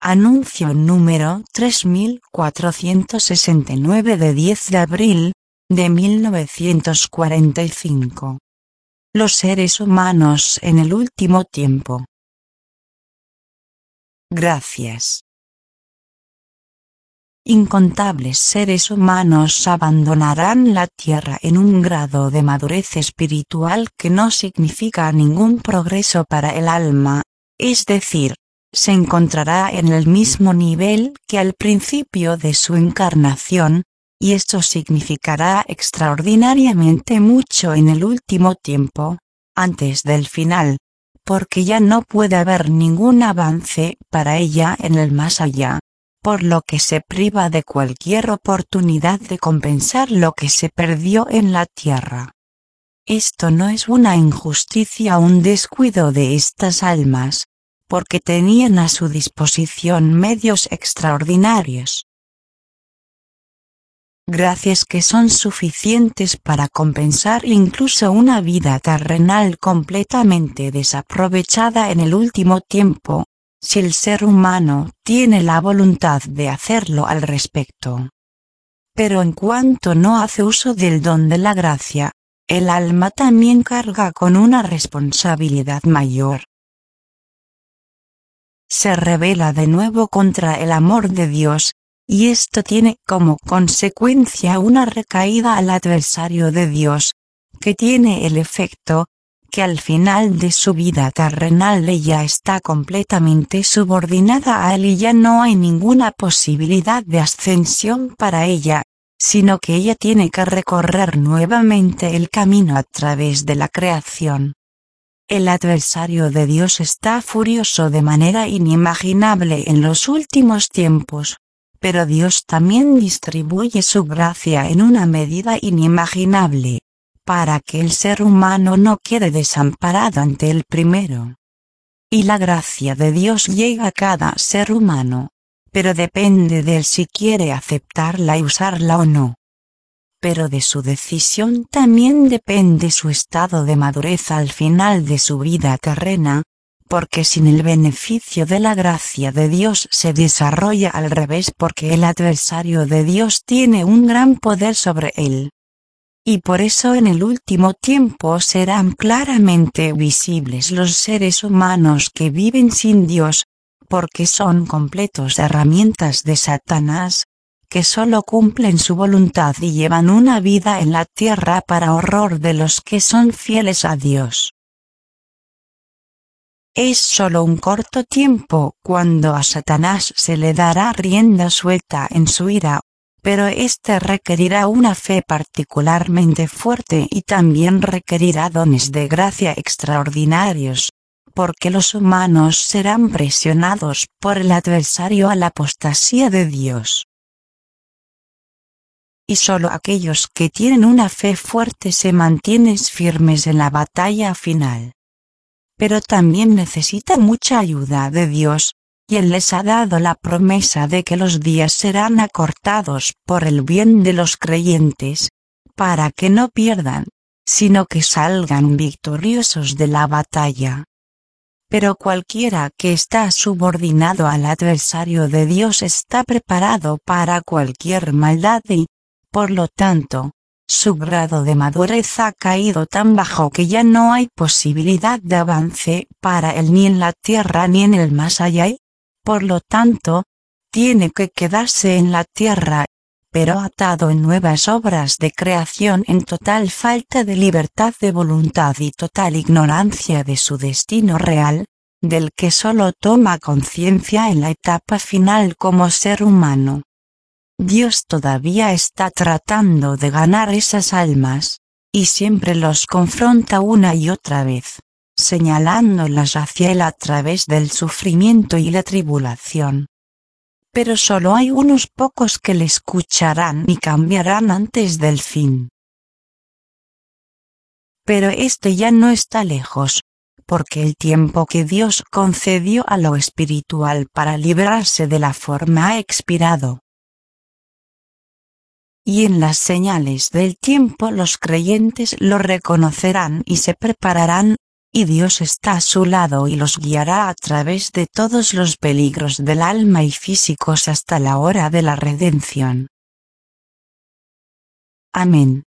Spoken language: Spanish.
Anuncio número 3469 de 10 de abril de 1945. Los seres humanos en el último tiempo. Gracias. Incontables seres humanos abandonarán la Tierra en un grado de madurez espiritual que no significa ningún progreso para el alma, es decir, se encontrará en el mismo nivel que al principio de su encarnación, y esto significará extraordinariamente mucho en el último tiempo, antes del final, porque ya no puede haber ningún avance para ella en el más allá, por lo que se priva de cualquier oportunidad de compensar lo que se perdió en la Tierra. Esto no es una injusticia o un descuido de estas almas, porque tenían a su disposición medios extraordinarios. Gracias que son suficientes para compensar incluso una vida terrenal completamente desaprovechada en el último tiempo, si el ser humano tiene la voluntad de hacerlo al respecto. Pero en cuanto no hace uso del don de la gracia, el alma también carga con una responsabilidad mayor. Se rebela de nuevo contra el amor de Dios, y esto tiene como consecuencia una recaída al adversario de Dios, que tiene el efecto, que al final de su vida terrenal ella está completamente subordinada a él y ya no hay ninguna posibilidad de ascensión para ella, sino que ella tiene que recorrer nuevamente el camino a través de la creación. El adversario de Dios está furioso de manera inimaginable en los últimos tiempos, pero Dios también distribuye su gracia en una medida inimaginable, para que el ser humano no quede desamparado ante el primero. Y la gracia de Dios llega a cada ser humano, pero depende de él si quiere aceptarla y usarla o no. Pero de su decisión también depende su estado de madurez al final de su vida terrena, porque sin el beneficio de la gracia de Dios se desarrolla al revés porque el adversario de Dios tiene un gran poder sobre él. Y por eso en el último tiempo serán claramente visibles los seres humanos que viven sin Dios, porque son completos herramientas de Satanás, que solo cumplen su voluntad y llevan una vida en la tierra para horror de los que son fieles a Dios. Es solo un corto tiempo cuando a Satanás se le dará rienda suelta en su ira, pero este requerirá una fe particularmente fuerte y también requerirá dones de gracia extraordinarios, porque los humanos serán presionados por el adversario a la apostasía de Dios. Y solo aquellos que tienen una fe fuerte se mantienen firmes en la batalla final. Pero también necesitan mucha ayuda de Dios, y Él les ha dado la promesa de que los días serán acortados por el bien de los creyentes, para que no pierdan, sino que salgan victoriosos de la batalla. Pero cualquiera que está subordinado al adversario de Dios está preparado para cualquier maldad y, por lo tanto, su grado de madurez ha caído tan bajo que ya no hay posibilidad de avance para él ni en la tierra ni en el más allá y, por lo tanto, tiene que quedarse en la tierra, pero atado en nuevas obras de creación en total falta de libertad de voluntad y total ignorancia de su destino real, del que solo toma conciencia en la etapa final como ser humano. Dios todavía está tratando de ganar esas almas, y siempre los confronta una y otra vez, señalándolas hacia él a través del sufrimiento y la tribulación. Pero solo hay unos pocos que le escucharán y cambiarán antes del fin. Pero este ya no está lejos, porque el tiempo que Dios concedió a lo espiritual para librarse de la forma ha expirado. Y en las señales del tiempo los creyentes lo reconocerán y se prepararán, y Dios está a su lado y los guiará a través de todos los peligros del alma y físicos hasta la hora de la redención. Amén.